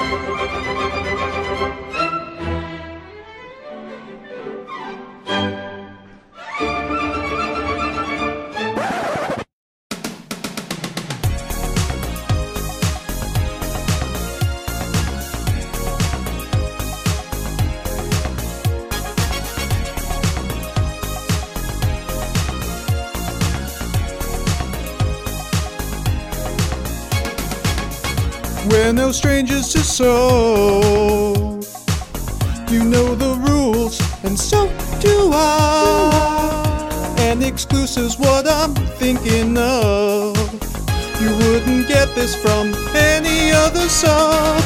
We're no strangers to soul. You know the rules, and so do I. And exclusive's what I'm thinking of. You wouldn't get this from any other sub.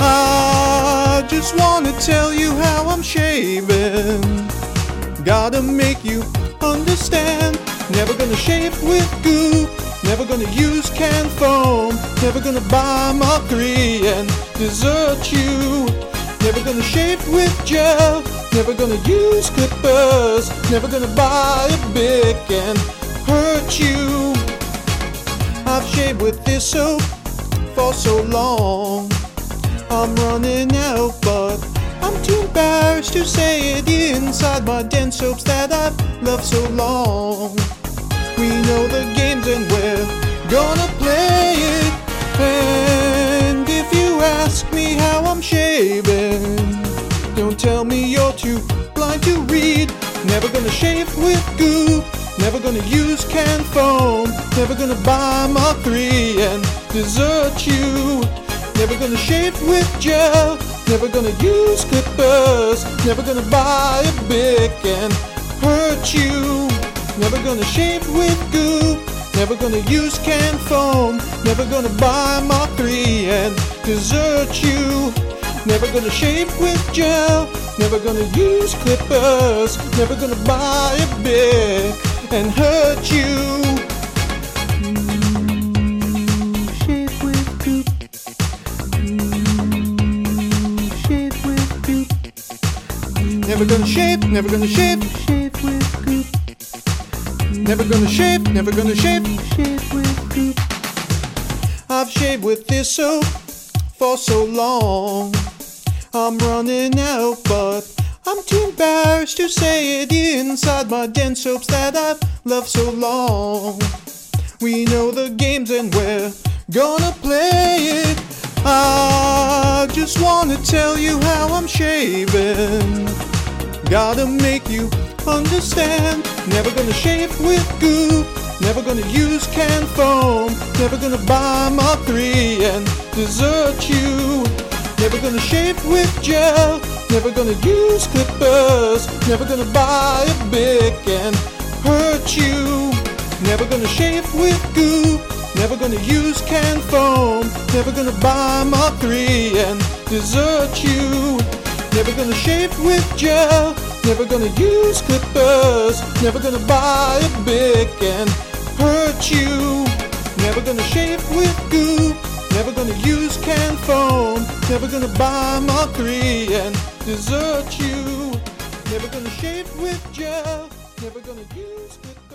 I just wanna tell you how I'm shaving. Gotta make you understand. Never gonna shave with goo. Never gonna use canned foam. Never gonna buy Mach 3 and desert you. Never gonna shave with gel. Never gonna use clippers. Never gonna buy a Bic and hurt you. I've shaved with this soap for so long. I'm running out, but I'm too embarrassed to say it inside my den soaps that I've loved so long. We know the games and we're gonna play it. And if you ask me how I'm shaving, don't tell me you're too blind to read. Never gonna shave with goo. Never gonna use canned foam. Never gonna buy Mach 3 and desert you. Never gonna shave with gel. Never gonna use clippers. Never gonna buy a Bic and hurt you. Never gonna shave with goo. Never gonna use canned foam. Never gonna buy Mach 3 and desert you. Never gonna shave with gel. Never gonna use clippers. Never gonna buy a Bic and hurt you. Shave with goo. Shave with goo. Never gonna shave. Never gonna shave. Shave with goo. Never gonna shave, never gonna shave, shave with goo. I've shaved with this soap for so long. I'm running out, but I'm too embarrassed to say it inside my den soaps that I've loved so long. We know the games and we're gonna play it. I just wanna tell you how I'm shaving. Gotta make you understand. Never gonna shave with goo. Never gonna use canned foam. Never gonna buy Mach 3 and desert you. Never gonna shave with gel. Never gonna use clippers. Never gonna buy a Bic and hurt you. Never gonna shave with goo. Never gonna use canned foam. Never gonna buy Mach 3 and desert you. Never gonna shave with gel. Never gonna use clippers. Never gonna buy a Bic and hurt you. Never gonna shave with goo. Never gonna use canned foam. Never gonna buy Mach 3 and desert you. Never gonna shave with gel. Never gonna use clippers.